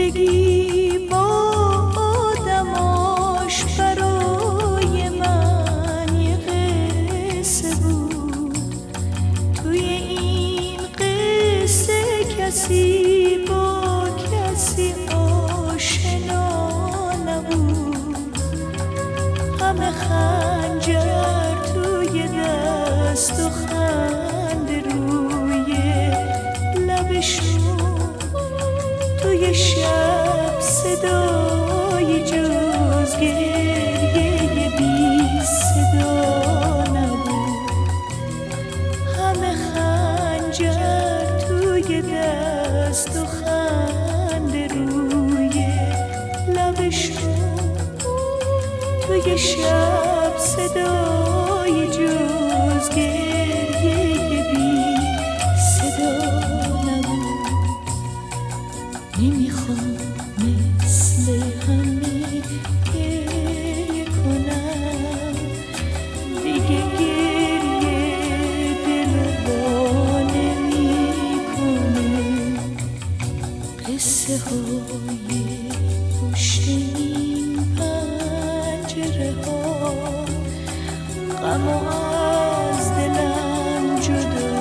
زندگی با آدماش برای من یه قصه بود. توی این قصه کسی با کسی آشنا نبود. همه خنجر توی دست و خنده روی لبشون. توی شب صدای جز گریه بی صدا نبود. همه خنجر توی دست و خنده روی لبشون. توی شب صدای جز گریه بی صدا نبود. نمیخوام مثل همه گریه کنم دیگه. گریه دل وا نمیکنه. قصه های پشت این پنجره ها غم از دلم جدا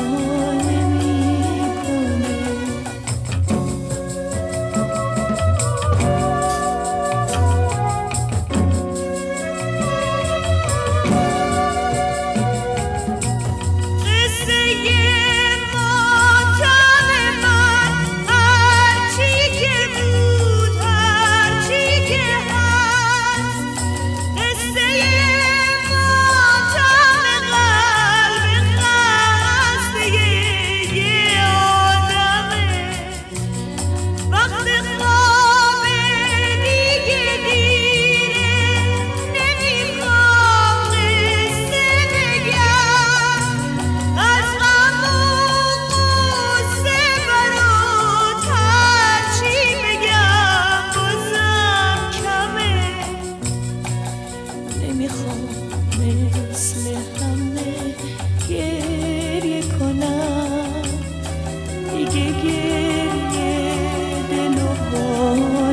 مثل همه گریه کنم دیگه. گریه دلو وا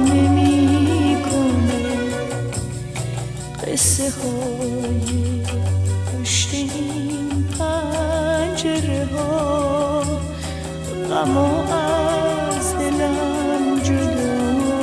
نمیکنه. قصه های پشت این پنجره ها غم از دلم جدا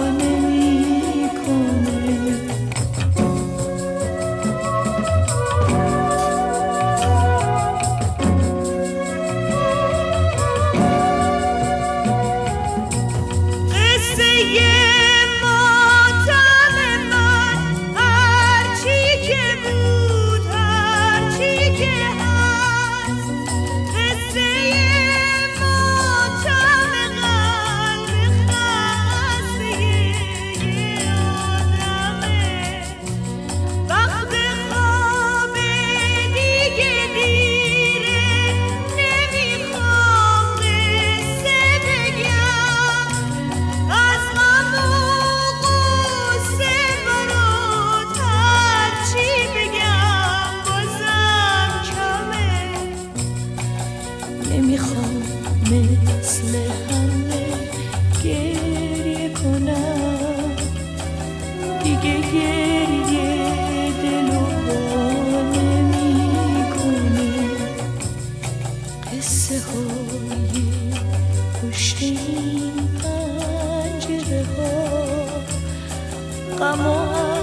نمیخوام مثل همه گریه کنم دیگه. گریه دلو وا نمیکنه. قصه های پشت این پنجره ها غم